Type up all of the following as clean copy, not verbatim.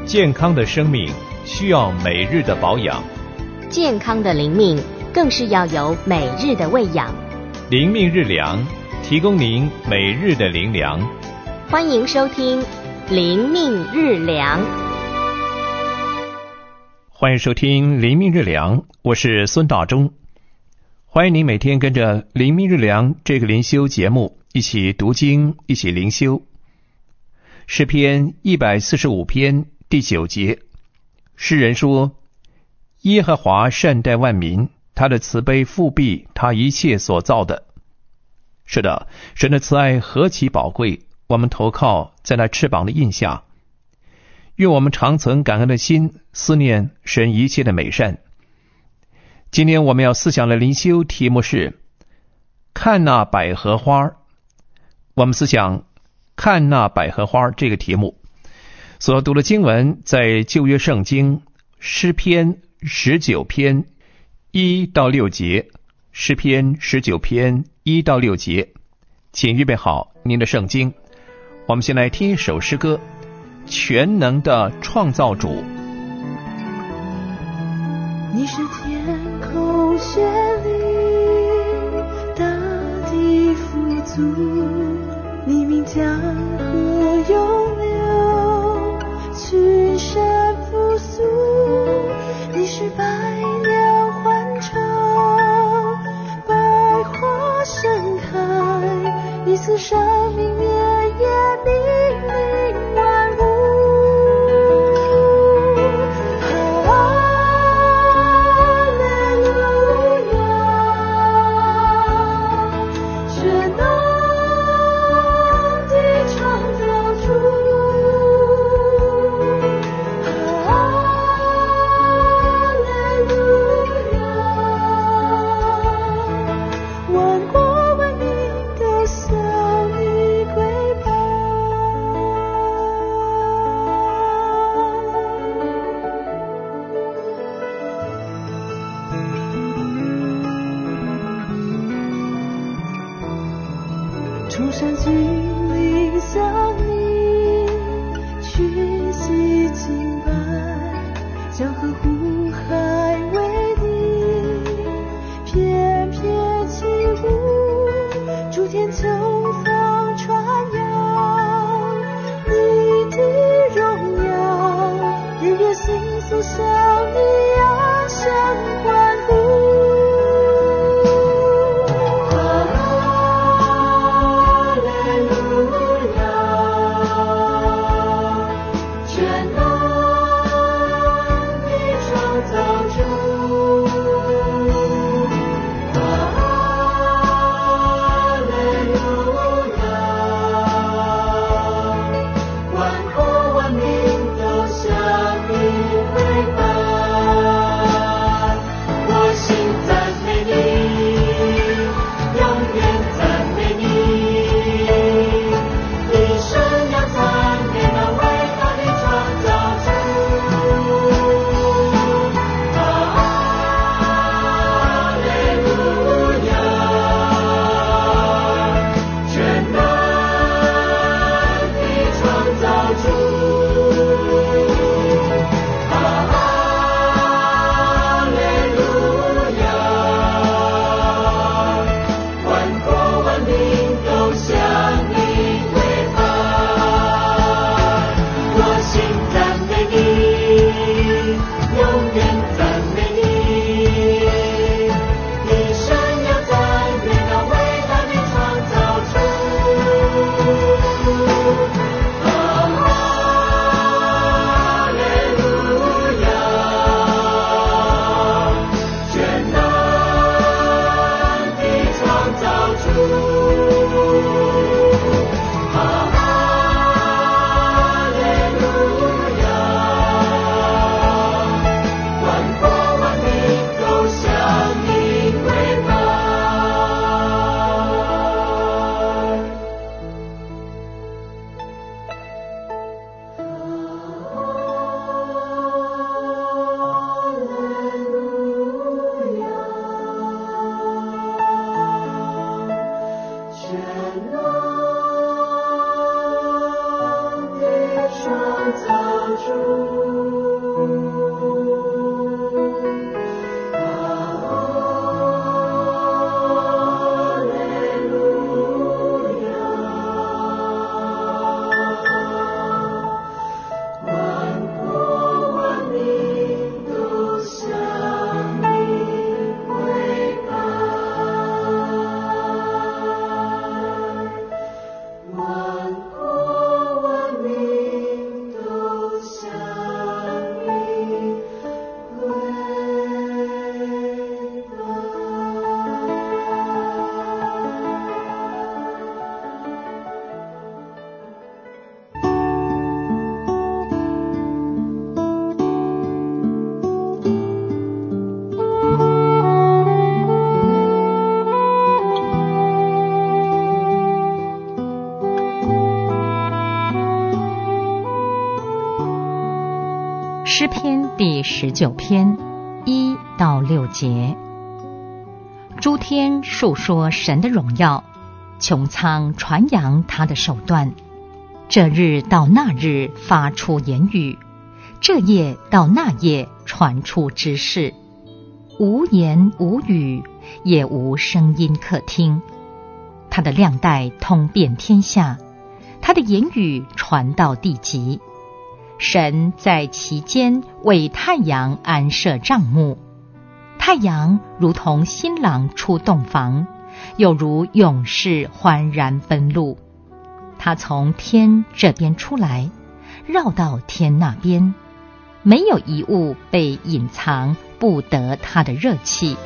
健康的生命需要每日的保养， 健康的灵命更是要有每日的喂养。 灵命日粮，提供您每日的灵粮。 欢迎收听灵命日粮。 欢迎收听灵命日粮，我是孙大中。欢迎您每天跟着灵命日粮这个灵修节目一起读经，一起灵修。诗篇145篇第9节，诗人说：耶和华善待万民，他的慈悲复庇他一切所造的。是的，神的慈爱何其宝贵，我们投靠在那翅膀的印下。愿我们常存感恩的心，思念神一切的美善。今天我们要思想的灵修题目是看那百合花。我们思想看那百合花这个题目所读的经文在旧约圣经诗篇19篇1到6节，诗篇19篇1到6节。请预备好您的圣经，我们先来听一首诗歌，全能的创造主。 你是天空绚丽，大地富足，你名江河涌流，群山复苏。你是百鸟欢唱，百花盛开，你赐生命烈焰命令万物。崇山峻岭向你屈膝敬拜，江河湖海为你翩翩起舞，诸天穹苍传扬你的荣耀，日月星宿向你安详欢呼。全能的创造诗篇第19篇1到6节。诸天述说神的荣耀，穹苍传扬他的手段。这日到那日发出言语，这夜到那夜传出知识。无言无语，也无声音可听。他的亮带通遍天下，他的言语传到地极。神在其间为太阳安设帐幕，太阳如同新郎出洞房，又如勇士欢然奔路。他从天这边出来，绕到天那边，没有一物被隐藏，不得他的热气。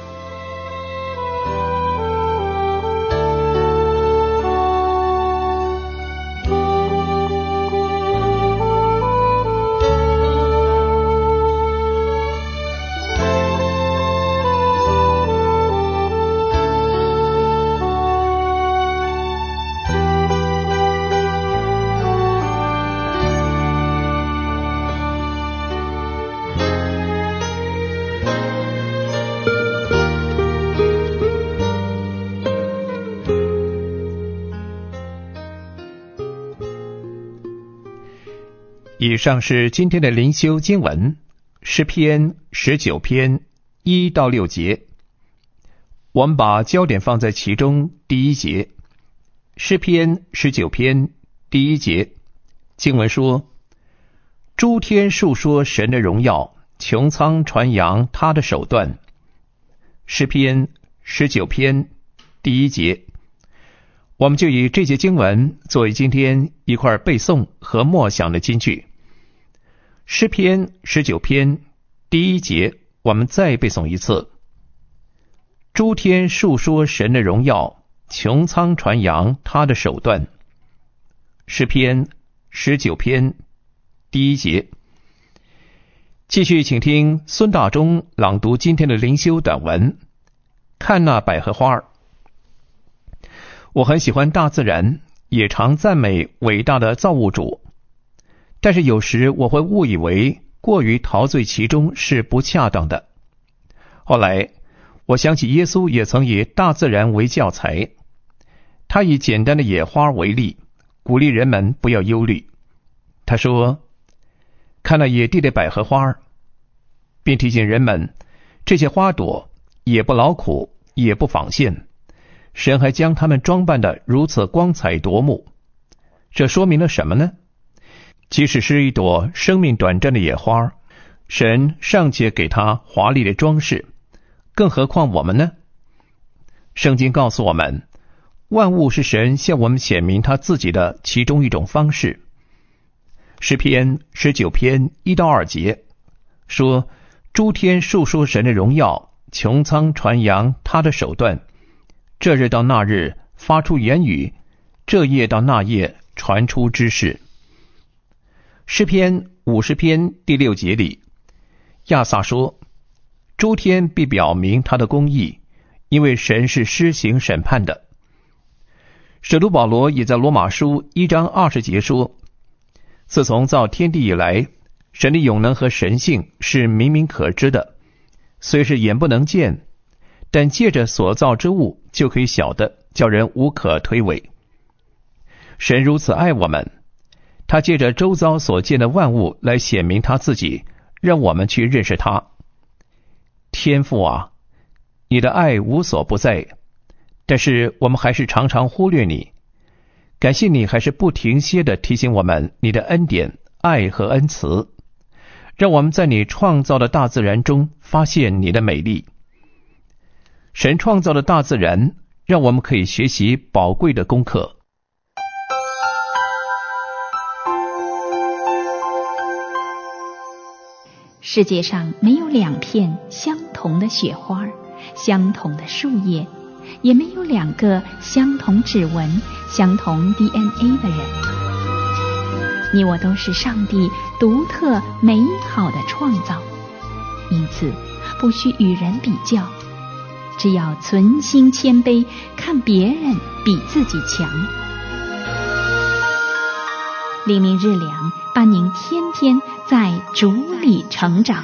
以上是今天的灵修经文，诗篇19篇1到6节。我们把焦点放在其中第1节。诗篇19篇第1节，经文说：诸天述说神的荣耀，穹苍传扬他的手段。诗篇19篇第1节，我们就以这节经文作为今天一块背诵和默想的金句。诗篇19篇第1节，我们再背诵一次：诸天述说神的荣耀，穹苍传扬他的手段。诗篇19篇第1节。继续请听孙大中朗读今天的灵修短文。看那百合花。我很喜欢大自然，也常赞美伟大的造物主，但是有时我会误以为过于陶醉其中是不恰当的。后来我想起耶稣也曾以大自然为教材，他以简单的野花为例，鼓励人们不要忧虑。他说：看那野地的百合花，并提醒人们，这些花朵也不劳苦，也不纺线，神还将它们装扮得如此光彩夺目。这说明了什么呢？即使是一朵生命短暂的野花，神尚且给它华丽的装饰，更何况我们呢？圣经告诉我们，万物是神向我们显明他自己的其中一种方式。诗篇19篇1到2节说：诸天述说神的荣耀，穹苍传扬他的手段。这日到那日发出言语，这夜到那夜传出知识。诗篇50篇第6节里，亚萨说：诸天必表明他的公义，因为神是施行审判的。使徒保罗也在罗马书1章20节说：自从造天地以来，神的永能和神性是明明可知的，虽是眼不能见，但借着所造之物就可以晓得，叫人无可推诿。神如此爱我们， 他借着周遭所见的万物来显明他自己，让我们去认识他。天父啊，你的爱无所不在，但是我们还是常常忽略你。感谢你还是不停歇地提醒我们你的恩典、爱和恩慈，让我们在你创造的大自然中发现你的美丽。神创造的大自然让我们可以学习宝贵的功课。 世界上没有两片相同的雪花，相同的树叶，也没有两个相同指纹、相同 DNA 的人。你我都是上帝独特美好的创造，因此不需与人比较，只要存心谦卑，看别人比自己强。灵命日粮，伴您天天在主里成长。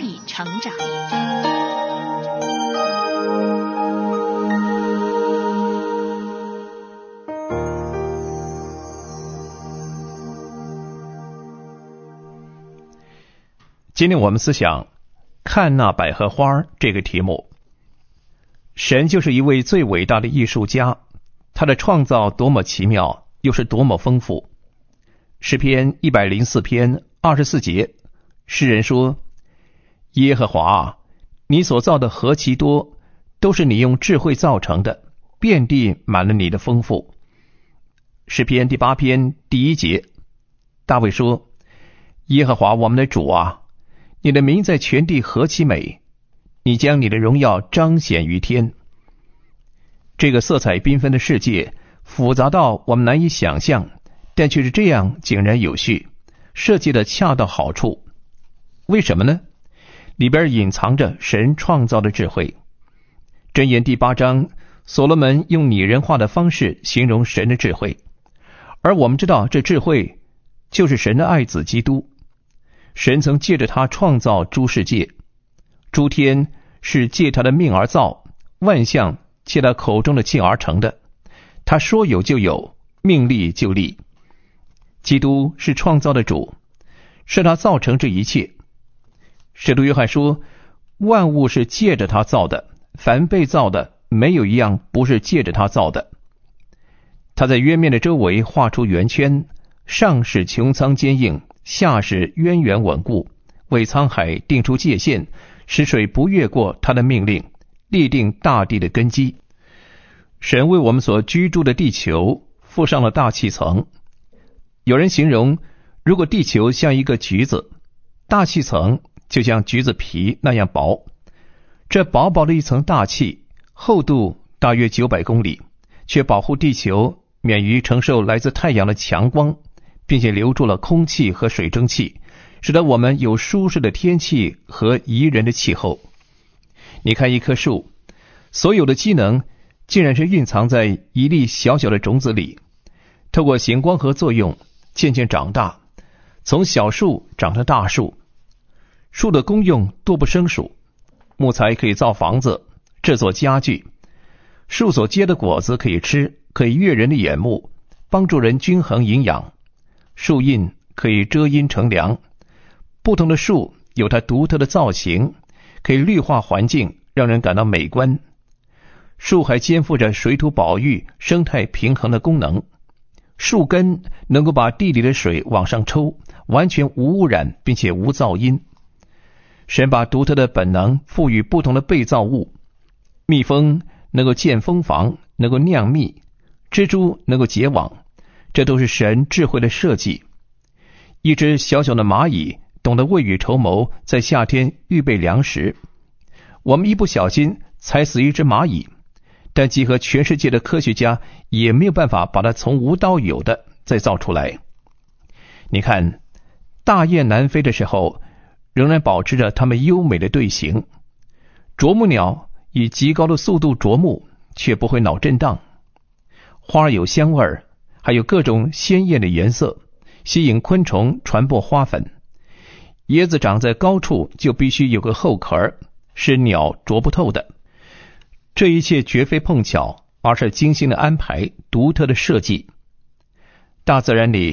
今天我们思想看那百合花这个题目。神就是一位最伟大的艺术家，他的创造多么奇妙，又是多么丰富。诗篇104篇24节，诗人说：耶和华啊，你所造的何其多，都是你用智慧造成的，遍地满了你的丰富。诗篇8篇1节，大卫说：耶和华我们的主啊，你的名在全地何其美，你将你的荣耀彰显于天。这个色彩缤纷的世界，复杂到我们难以想象，但却是这样井然有序，设计的恰到好处。为什么呢？里边隐藏着神创造的智慧。箴言第8章，所罗门用拟人化的方式形容神的智慧，而我们知道这智慧就是神的爱子基督。神曾借着他创造诸世界，诸天是借他的命而造，万象借他口中的气而成的，他说有就有，命立就立。基督是创造的主，是他造成这一切。使徒约翰说，万物是借着他造的，凡被造的没有一样不是借着他造的。他在渊面的周围画出圆圈，上使穹苍坚硬，下使渊源稳固，为沧海定出界限，使水不越过他的命令，立定大地的根基。神为我们所居住的地球附上了大气层。有人形容，如果地球像一个橘子，大气层就像橘子皮那样薄。这薄薄的一层大气，厚度大约900公里，却保护地球免于承受来自太阳的强光，并且留住了空气和水蒸气，使得我们有舒适的天气和宜人的气候。你看一棵树，所有的机能竟然是蕴藏在一粒小小的种子里，透过行光合作用渐渐长大，从小树长成大树。树的功用多不胜数，木材可以造房子，制作家具，树所结的果子可以吃，可以悦人的眼目，帮助人均衡营养。树荫可以遮阴乘凉，不同的树有它独特的造型，可以绿化环境，让人感到美观。树还肩负着水土保育、生态平衡的功能。树根能够把地里的水往上抽，完全无污染并且无噪音。神把独特的本能赋予不同的被造物，蜜蜂能够建蜂房，能够酿蜜，蜘蛛能够结网，这都是神智慧的设计。一只小小的蚂蚁懂得未雨绸缪，在夏天预备粮食。我们一不小心踩死一只蚂蚁，但集合全世界的科学家也没有办法把它从无到有的再造出来。你看，大雁南飞的时候，仍然保持着它们优美的队形。啄木鸟以极高的速度啄木，却不会脑震荡。花有香味儿，还有各种鲜艳的颜色，吸引昆虫传播花粉。椰子长在高处就必须有个后壳，是鸟啄不透的。这一切绝非碰巧，而是精心的安排，独特的设计。大自然里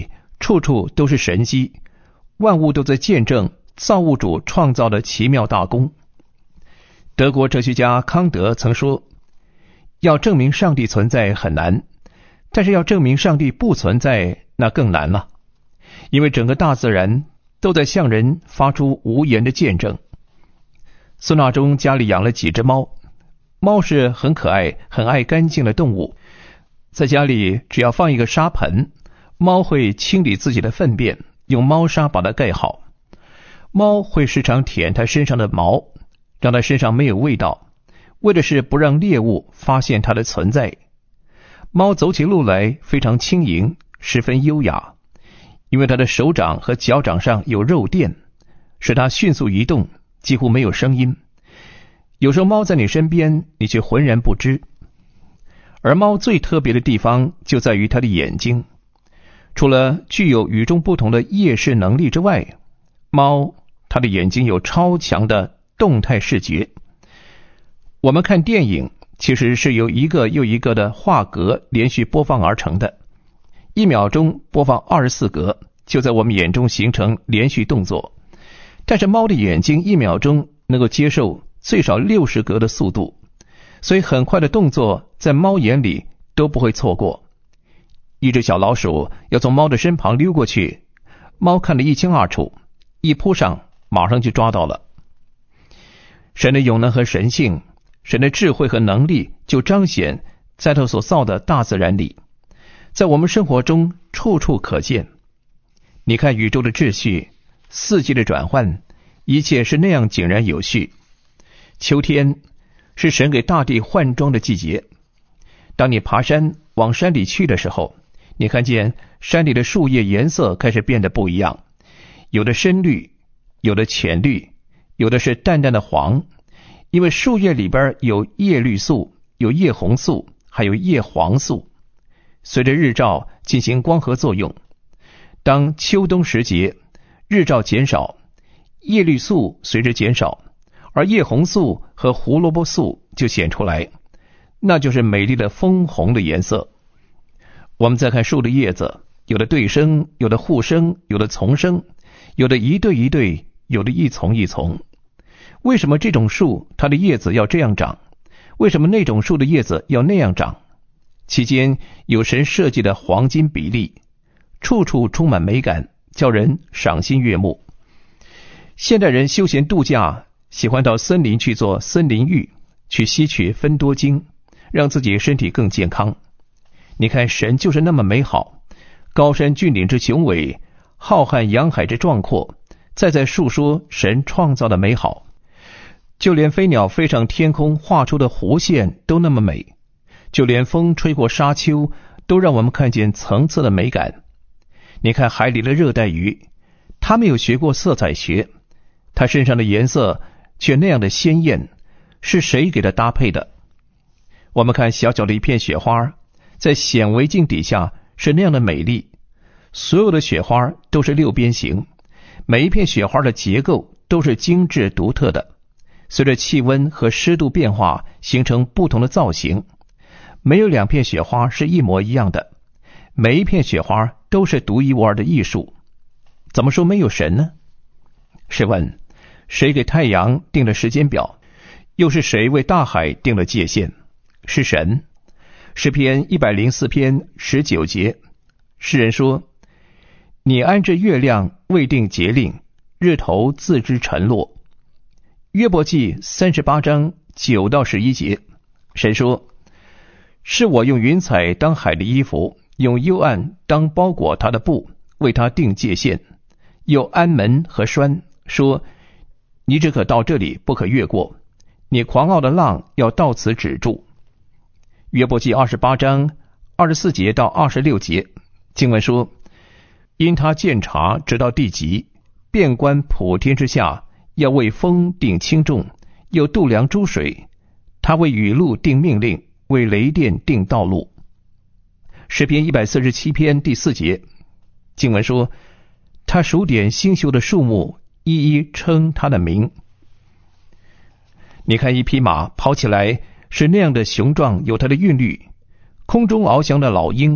处处都是神迹，万物都在见证造物主创造的奇妙大功。德国哲学家康德曾说，要证明上帝存在很难，但是要证明上帝不存在，那更难了，因为整个大自然都在向人发出无言的见证。孙大中家里养了几只猫，猫是很可爱、很爱干净的动物，在家里只要放一个沙盆，猫会清理自己的粪便，用猫砂把它盖好。猫会时常舔它身上的毛，让它身上没有味道，为的是不让猎物发现它的存在。猫走起路来非常轻盈，十分优雅，因为它的手掌和脚掌上有肉垫，使它迅速移动，几乎没有声音。有时候猫在你身边，你却浑然不知。而猫最特别的地方就在于它的眼睛，除了具有与众不同的夜视能力之外，猫它的眼睛有超强的动态视觉。我们看电影其实是由一个又一个的画格连续播放而成的，1秒钟播放24格，就在我们眼中形成连续动作。但是猫的眼睛1秒钟能够接受最少60格的速度，所以很快的动作在猫眼里都不会错过。一只小老鼠要从猫的身旁溜过去，猫看得一清二楚，一扑上马上就抓到了。神的永能和神性，神的智慧和能力就彰显在他所造的大自然里，在我们生活中处处可见。你看宇宙的秩序，四季的转换，一切是那样井然有序。秋天是神给大地换装的季节，当你爬山往山里去的时候，你看见山里的树叶颜色开始变得不一样，有的深绿，有的浅绿，有的是淡淡的黄，因为树叶里边有叶绿素，有叶红素，还有叶黄素。随着日照进行光合作用，当秋冬时节日照减少，叶绿素随之减少，而叶红素和胡萝卜素就显出来，那就是美丽的枫红的颜色。我们再看树的叶子，有的对生，有的互生，有的丛生，有的一对一对，有的一丛一丛。为什么这种树它的叶子要这样长？为什么那种树的叶子要那样长？其间有神设计的黄金比例，处处充满美感，叫人赏心悦目。现代人休闲度假，喜欢到森林去做森林浴，去吸取芬多精，让自己身体更健康。你看神就是那么美好，高山峻岭之雄伟，浩瀚洋海之壮阔，在述说神创造的美好。就连飞鸟飞上天空画出的弧线都那么美，就连风吹过沙丘都让我们看见层次的美感。你看海里的热带鱼，它没有学过色彩学，它身上的颜色却那样的鲜艳，是谁给它搭配的？我们看小小的一片雪花，在显微镜底下是那样的美丽。所有的雪花都是六边形，每一片雪花的结构都是精致独特的，随着气温和湿度变化形成不同的造型。没有两片雪花是一模一样的，每一片雪花都是独一无二的艺术。怎么说没有神呢？试问，谁给太阳定了时间表？又是谁为大海定了界限？是神。诗篇104篇19节，诗人说：你安置月亮，未定节令，日头自知晨落。约伯记38章9到11节，神说：是我用云彩当海的衣服，用幽暗当包裹他的布，为他定界限，又安门和栓，说：你只可到这里，不可越过，你狂傲的浪要到此止住。约伯记28章24节到26节，经文说：因他鉴察直到地极，遍观普天之下，要为风定轻重，又度量诸水，他为雨露定命令，为雷电定道路。诗篇147篇第4节，经文说：他数点星宿的数目，一一称他的名。你看一匹马跑起来是那样的雄壮，有它的韵律。空中翱翔的老鹰，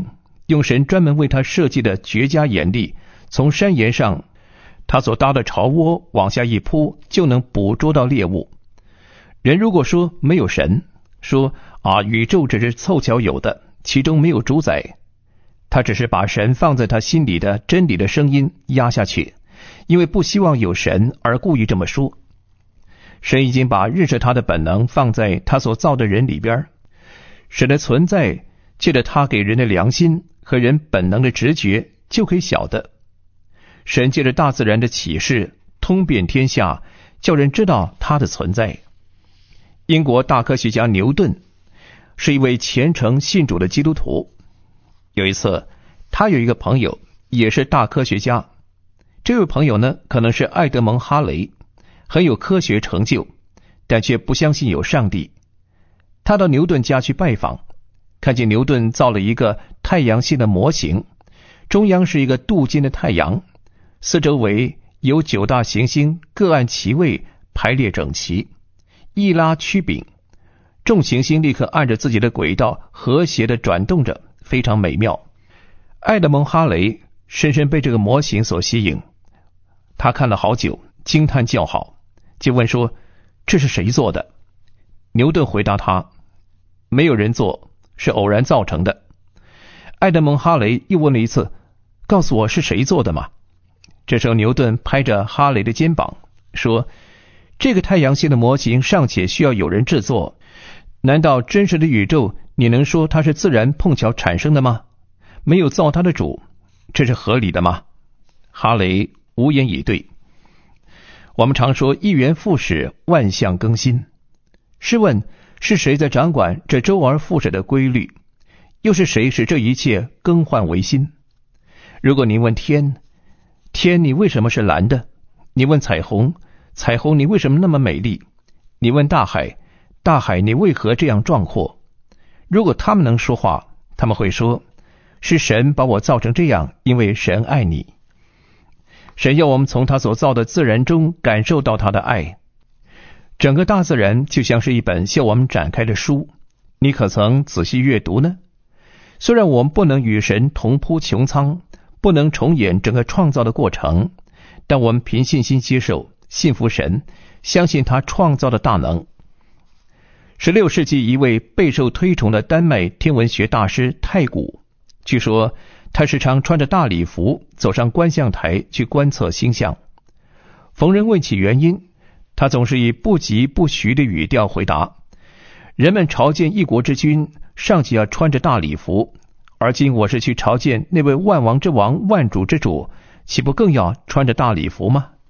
用神专门为他设计的绝佳眼力，从山岩上他所搭的巢窝往下一扑，就能捕捉到猎物。人如果说没有神，说宇宙只是凑巧有的，其中没有主宰，他只是把神放在他心里的真理的声音压下去，因为不希望有神而故意这么说。神已经把认识他的本能放在他所造的人里边，神的存在借着他给人的良心和人本能的直觉就可以晓得。神借着大自然的启示通遍天下，叫人知道他的存在。英国大科学家牛顿是一位虔诚信主的基督徒。有一次，他有一个朋友也是大科学家，这位朋友呢，可能是爱德蒙·哈雷，很有科学成就，但却不相信有上帝。他到牛顿家去拜访，看见牛顿造了一个太阳系的模型，中央是一个镀金的太阳，四周围有9大行星各按其位排列整齐，一拉曲柄，众行星立刻按着自己的轨道和谐地转动着，非常美妙。爱德蒙·哈雷深深被这个模型所吸引，他看了好久，惊叹叫好，就问说：这是谁做的？牛顿回答他：没有人做，是偶然造成的。爱德蒙·哈雷又问了一次：告诉我是谁做的吗？这时候牛顿拍着哈雷的肩膀说：这个太阳系的模型尚且需要有人制作，难道真实的宇宙你能说它是自然碰巧产生的吗？没有造它的主，这是合理的吗？哈雷无言以对。我们常说一元复始，万象更新。试问是谁在掌管这周而复始的规律？又是谁使这一切更换为新？如果您问天，天你为什么是蓝的？你问彩虹，彩虹你为什么那么美丽？你问大海，大海你为何这样壮阔？如果他们能说话，他们会说：是神把我造成这样，因为神爱你。神要我们从他所造的自然中感受到他的爱。整个大自然就像是一本向我们展开的书，你可曾仔细阅读呢？虽然我们不能与神同铺穹苍，不能重演整个创造的过程，但我们凭信心接受，信服神，相信他创造的大能。16世纪一位备受推崇的丹麦天文学大师太古，据说他时常穿着大礼服走上观象台去观测星象。逢人问起原因，他总是以不疾不徐的语调回答：人们朝见一国之君，尚且要穿着大礼服，而今我是去朝见那位万王之王、万主之主，岂不更要穿着大礼服吗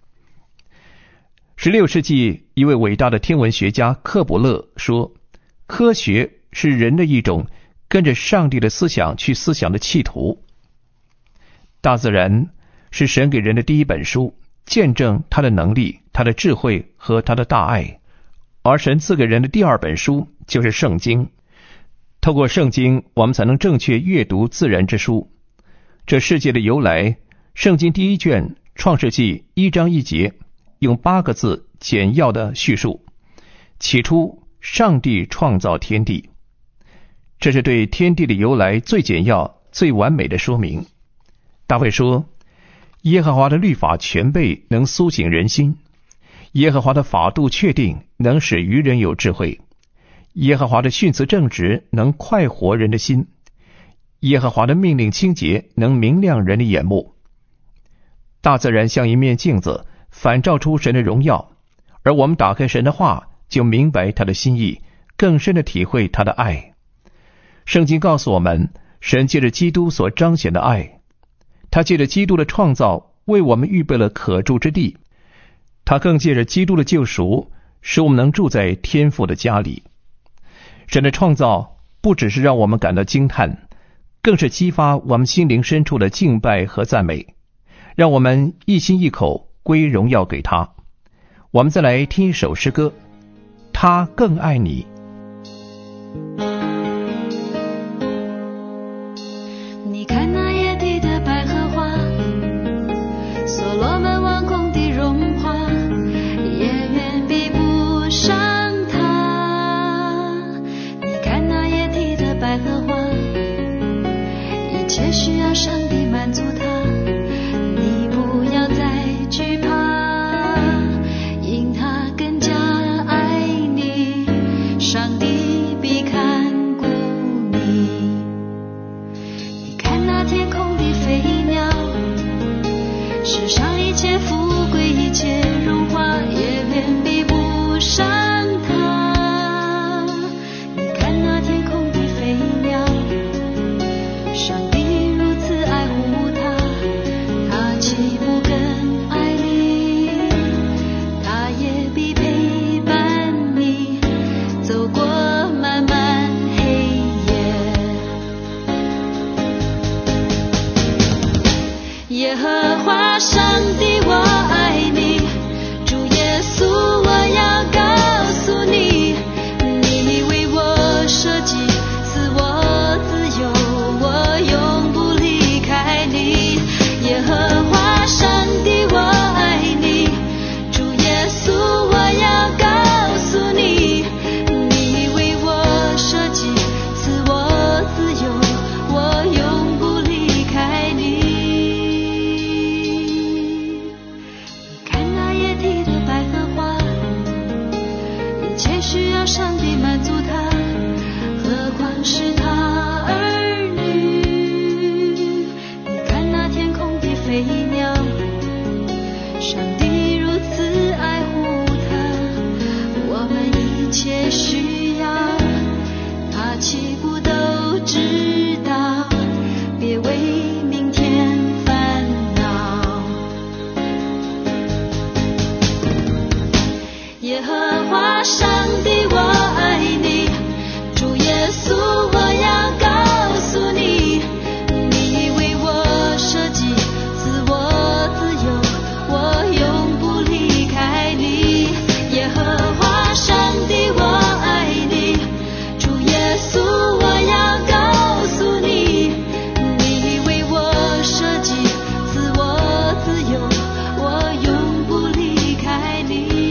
？16世纪一位伟大的天文学家克卜勒说：科学是人的一种跟着上帝的思想去思想的企图。大自然是神给人的第一本书，见证他的能力、他的智慧和他的大爱。而神赐给人的第二本书就是圣经。透过圣经，我们才能正确阅读自然之书。这世界的由来，圣经第1卷创世纪1章1节用8个字简要的叙述：起初上帝创造天地。这是对天地的由来最简要、最完美的说明。大卫说：耶和华的律法全备，能苏醒人心；耶和华的法度确定，能使愚人有智慧；耶和华的训词正直，能快活人的心；耶和华的命令清洁，能明亮人的眼目。大自然像一面镜子，反照出神的荣耀，而我们打开神的话，就明白他的心意，更深的体会他的爱。圣经告诉我们，神借着基督所彰显的爱，他借着基督的创造为我们预备了可住之地，他更借着基督的救赎使我们能住在天父的家里。神的创造不只是让我们感到惊叹，更是激发我们心灵深处的敬拜和赞美，让我们一心一口归荣耀给他。我们再来听一首诗歌，他更爱你。 你看那野地的百合花，所罗门王宫的荣华，也远比不上它。你看那野地的百合花，一切切富贵，一切荣华，也远比不上他。你看那天空的飞鸟，上帝如此爱护它，它岂不更爱你？它也必陪伴你走过漫漫黑夜。耶和华上帝，我爱你，主耶稣，我要告诉你，你为我设计，赐我自由，我永不离开你。耶和华上帝，我爱你，主耶稣，我要告诉你，你为我设计，赐我自由，我永不离开你。需要上帝满足他，何况是他儿女。你看那天空的飞鸟，上帝如此爱护他，我们一切需要，他岂不都知道？别为明天烦恼。耶和华上帝，我爱你，主耶稣，我要告诉你，你为我设计，赐我自由，我永不离开你。耶和华上帝，我爱你，主耶稣，我要告诉你，你为我设计，赐我自由，我永不离开你。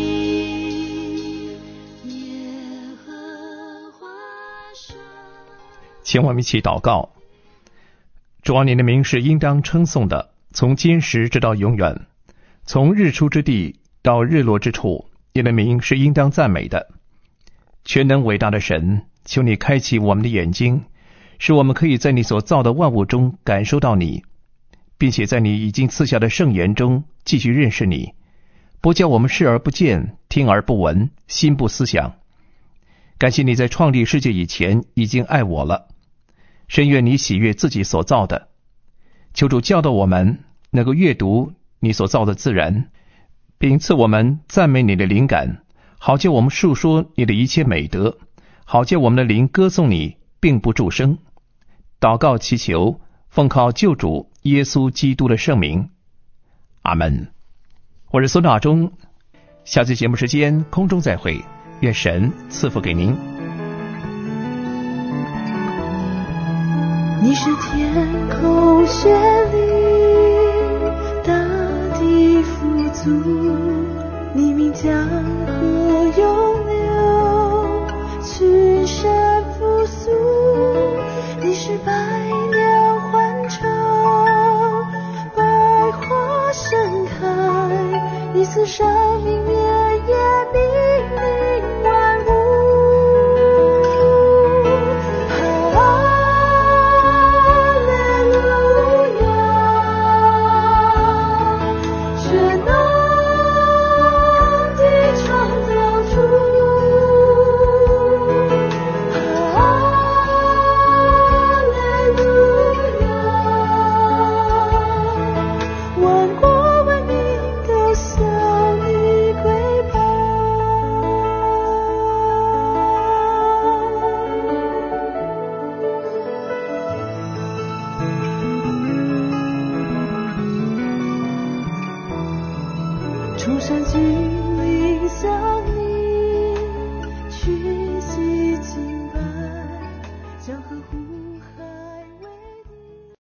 请我们一起祷告。主啊，你的名是应当称颂的，从今时直到永远，从日出之地到日落之处，你的名是应当赞美的。全能伟大的神，求你开启我们的眼睛，使我们可以在你所造的万物中感受到你，并且在你已经赐下的圣言中继续认识你，不叫我们视而不见，听而不闻，心不思想。感谢你在创立世界以前已经爱我了，深愿你喜悦自己所造的。求主教导我们能够阅读你所造的自然，并赐我们赞美你的灵感，好叫我们述说你的一切美德，好叫我们的灵歌颂你，并不住声。祷告祈求，奉靠救主耶稣基督的圣名，阿们。我是孙大中，下次节目时间空中再会，愿神赐福给您。 你是天空绚丽，大地富足，你名江河涌流，群山复苏。你是百鸟欢唱，百花盛开，你赐生命绵延，命令万物。出山峻岭向你去。